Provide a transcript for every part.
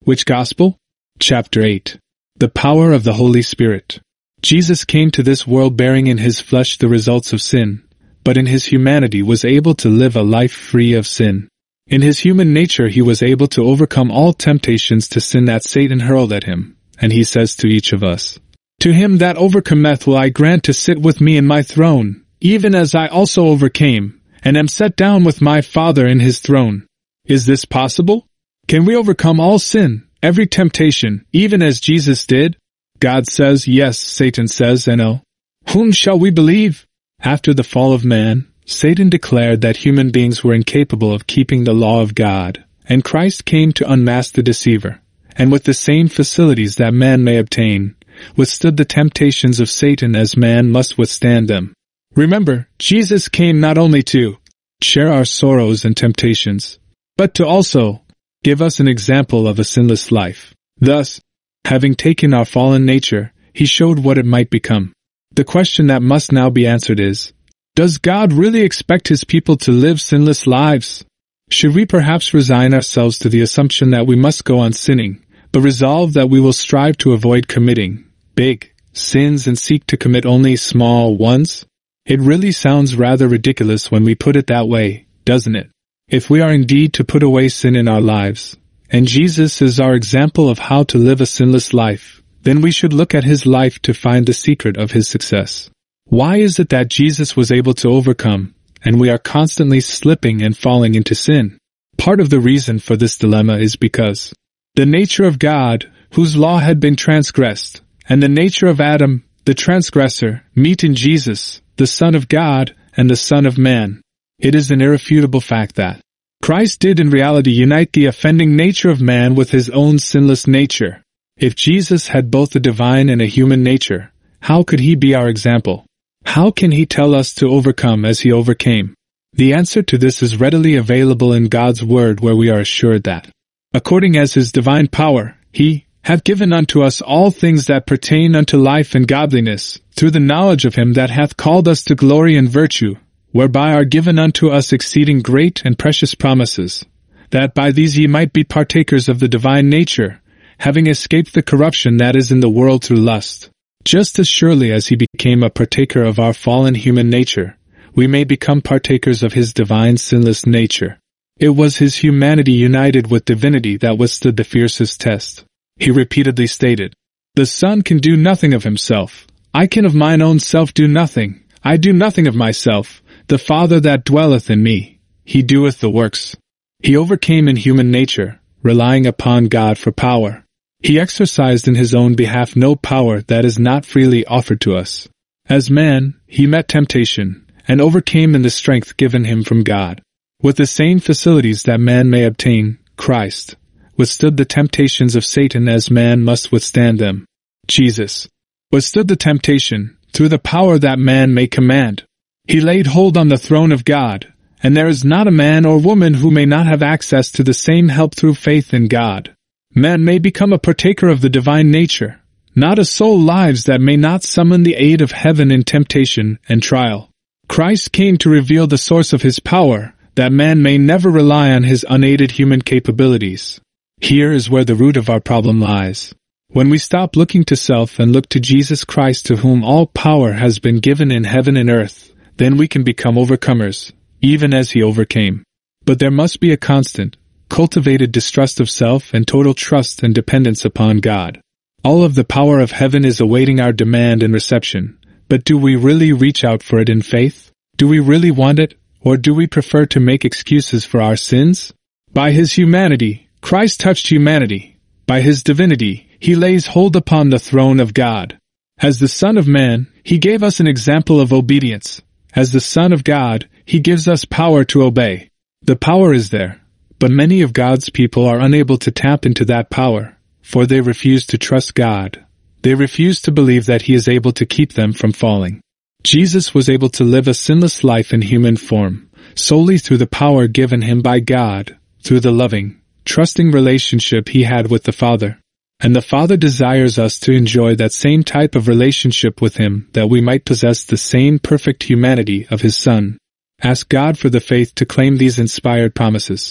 Which Gospel? Chapter 8. The Power of the Holy Spirit. Jesus came to this world bearing in his flesh the results of sin, but in his humanity was able to live a life free of sin. In his human nature he was able to overcome all temptations to sin that Satan hurled at him, and he says to each of us, "To him that overcometh will I grant to sit with me in my throne, even as I also overcame, and am set down with my Father in his throne." Is this possible? Can we overcome all sin, every temptation, even as Jesus did? God says yes, Satan says no. Whom shall we believe? After the fall of man, Satan declared that human beings were incapable of keeping the law of God, and Christ came to unmask the deceiver, and with the same facilities that man may obtain, withstood the temptations of Satan as man must withstand them. Remember, Jesus came not only to share our sorrows and temptations, but to also give us an example of a sinless life. Thus, having taken our fallen nature, he showed what it might become. The question that must now be answered is, does God really expect his people to live sinless lives? Should we perhaps resign ourselves to the assumption that we must go on sinning, but resolve that we will strive to avoid committing big sins and seek to commit only small ones? It really sounds rather ridiculous when we put it that way, doesn't it? If we are indeed to put away sin in our lives, and Jesus is our example of how to live a sinless life, then we should look at his life to find the secret of his success. Why is it that Jesus was able to overcome, and we are constantly slipping and falling into sin? Part of the reason for this dilemma is because the nature of God, whose law had been transgressed, and the nature of Adam, the transgressor, meet in Jesus, the Son of God and the Son of Man. It is an irrefutable fact that Christ did in reality unite the offending nature of man with his own sinless nature. If Jesus had both a divine and a human nature, how could he be our example? How can he tell us to overcome as he overcame? The answer to this is readily available in God's Word, where we are assured that, according as his divine power, he hath given unto us all things that pertain unto life and godliness, through the knowledge of him that hath called us to glory and virtue, whereby are given unto us exceeding great and precious promises, that by these ye might be partakers of the divine nature, having escaped the corruption that is in the world through lust. Just as surely as he became a partaker of our fallen human nature, we may become partakers of his divine sinless nature. It was his humanity united with divinity that withstood the fiercest test. He repeatedly stated, "The Son can do nothing of himself. I can of mine own self do nothing. I do nothing of myself. The Father that dwelleth in me, he doeth the works." He overcame in human nature, relying upon God for power. He exercised in his own behalf no power that is not freely offered to us. As man, he met temptation, and overcame in the strength given him from God. With the same facilities that man may obtain, Christ withstood the temptations of Satan as man must withstand them. Jesus withstood the temptation through the power that man may command. He laid hold on the throne of God, and there is not a man or woman who may not have access to the same help through faith in God. Man may become a partaker of the divine nature. Not a soul lives that may not summon the aid of heaven in temptation and trial. Christ came to reveal the source of his power, that man may never rely on his unaided human capabilities. Here is where the root of our problem lies. When we stop looking to self and look to Jesus Christ, to whom all power has been given in heaven and earth, then we can become overcomers, even as he overcame. But there must be a constant, cultivated distrust of self and total trust and dependence upon God. All of the power of heaven is awaiting our demand and reception, but do we really reach out for it in faith? Do we really want it, or do we prefer to make excuses for our sins? By his humanity, Christ touched humanity. By his divinity, he lays hold upon the throne of God. As the Son of Man, he gave us an example of obedience. As the Son of God, he gives us power to obey. The power is there, but many of God's people are unable to tap into that power, for they refuse to trust God. They refuse to believe that he is able to keep them from falling. Jesus was able to live a sinless life in human form, solely through the power given him by God, through the loving, trusting relationship he had with the Father. And the Father desires us to enjoy that same type of relationship with him, that we might possess the same perfect humanity of his Son. Ask God for the faith to claim these inspired promises.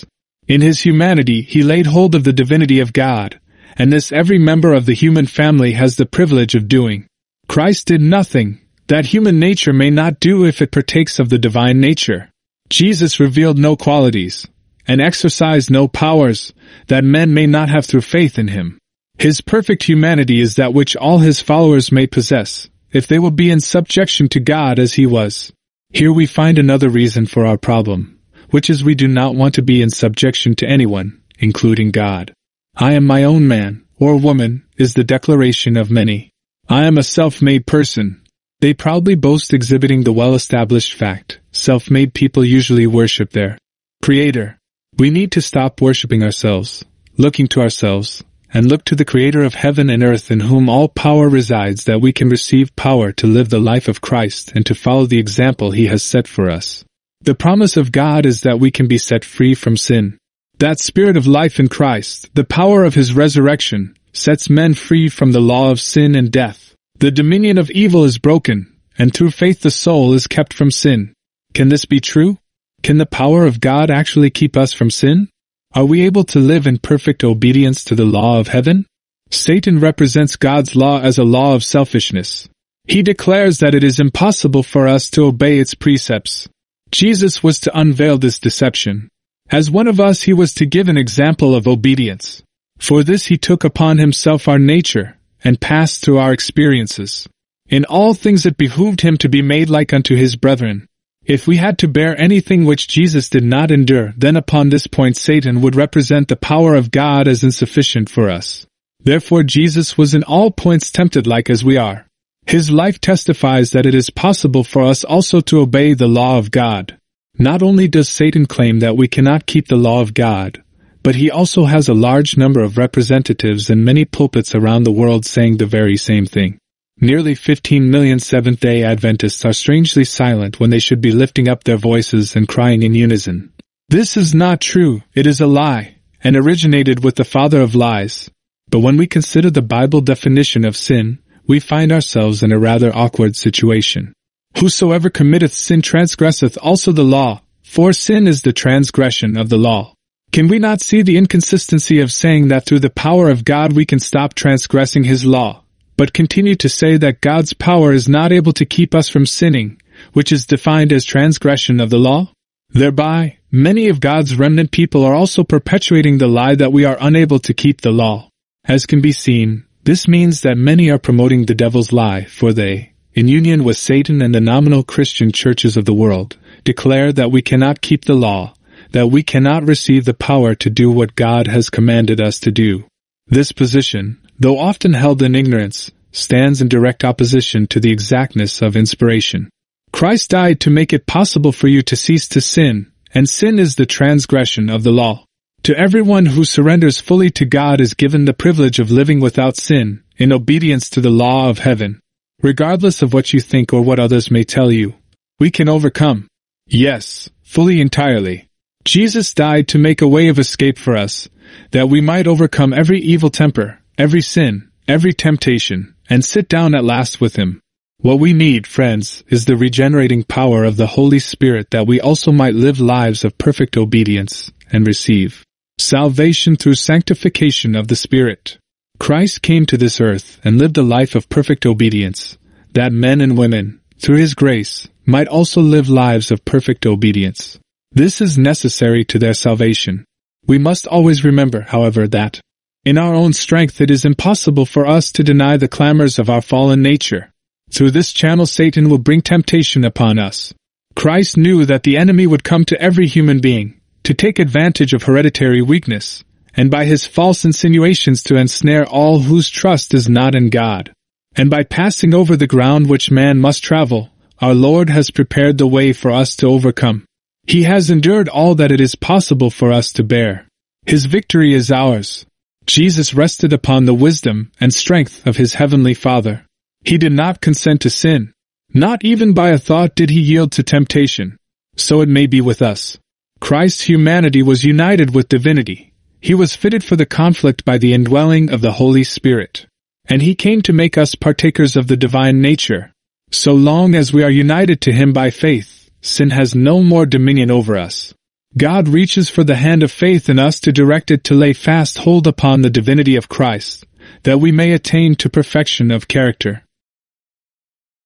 In his humanity, he laid hold of the divinity of God, and this every member of the human family has the privilege of doing. Christ did nothing that human nature may not do if it partakes of the divine nature. Jesus revealed no qualities, and exercised no powers, that men may not have through faith in him. His perfect humanity is that which all his followers may possess, if they will be in subjection to God as he was. Here we find another reason for our problem, which is we do not want to be in subjection to anyone, including God. I am my own man, or woman, is the declaration of many. I am a self-made person. They proudly boast, exhibiting the well-established fact. Self-made people usually worship their Creator. We need to stop worshiping ourselves, looking to ourselves, and look to the Creator of heaven and earth, in whom all power resides, that we can receive power to live the life of Christ and to follow the example he has set for us. The promise of God is that we can be set free from sin. That spirit of life in Christ, the power of his resurrection, sets men free from the law of sin and death. The dominion of evil is broken, and through faith the soul is kept from sin. Can this be true? Can the power of God actually keep us from sin? Are we able to live in perfect obedience to the law of heaven? Satan represents God's law as a law of selfishness. He declares that it is impossible for us to obey its precepts. Jesus was to unveil this deception. As one of us, he was to give an example of obedience. For this he took upon himself our nature, and passed through our experiences. In all things it behooved him to be made like unto his brethren. If we had to bear anything which Jesus did not endure, then upon this point Satan would represent the power of God as insufficient for us. Therefore Jesus was in all points tempted like as we are. His life testifies that it is possible for us also to obey the law of God. Not only does Satan claim that we cannot keep the law of God, but he also has a large number of representatives in many pulpits around the world saying the very same thing. Nearly 15 million Seventh-day Adventists are strangely silent when they should be lifting up their voices and crying in unison. This is not true, it is a lie, and originated with the father of lies. But when we consider the Bible definition of sin, we find ourselves in a rather awkward situation. Whosoever committeth sin transgresseth also the law, for sin is the transgression of the law. Can we not see the inconsistency of saying that through the power of God we can stop transgressing his law, but continue to say that God's power is not able to keep us from sinning, which is defined as transgression of the law? Thereby, many of God's remnant people are also perpetuating the lie that we are unable to keep the law. As can be seen, this means that many are promoting the devil's lie, for they, in union with Satan and the nominal Christian churches of the world, declare that we cannot keep the law, that we cannot receive the power to do what God has commanded us to do. This position, though often held in ignorance, stands in direct opposition to the exactness of inspiration. Christ died to make it possible for you to cease to sin, and sin is the transgression of the law. To everyone who surrenders fully to God is given the privilege of living without sin, in obedience to the law of heaven. Regardless of what you think or what others may tell you, we can overcome. Yes, fully, entirely. Jesus died to make a way of escape for us, that we might overcome every evil temper, every sin, every temptation, and sit down at last with him. What we need, friends, is the regenerating power of the Holy Spirit, that we also might live lives of perfect obedience and receive salvation through sanctification of the Spirit. Christ came to this earth and lived a life of perfect obedience, that men and women, through his grace, might also live lives of perfect obedience. This is necessary to their salvation. We must always remember, however, that in our own strength it is impossible for us to deny the clamors of our fallen nature. Through this channel Satan will bring temptation upon us. Christ knew that the enemy would come to every human being, to take advantage of hereditary weakness, and by his false insinuations to ensnare all whose trust is not in God. And by passing over the ground which man must travel, our Lord has prepared the way for us to overcome. He has endured all that it is possible for us to bear. His victory is ours. Jesus rested upon the wisdom and strength of his heavenly Father. He did not consent to sin. Not even by a thought did he yield to temptation. So it may be with us. Christ's humanity was united with divinity. He was fitted for the conflict by the indwelling of the Holy Spirit. And he came to make us partakers of the divine nature. So long as we are united to him by faith, sin has no more dominion over us. God reaches for the hand of faith in us to direct it to lay fast hold upon the divinity of Christ, that we may attain to perfection of character.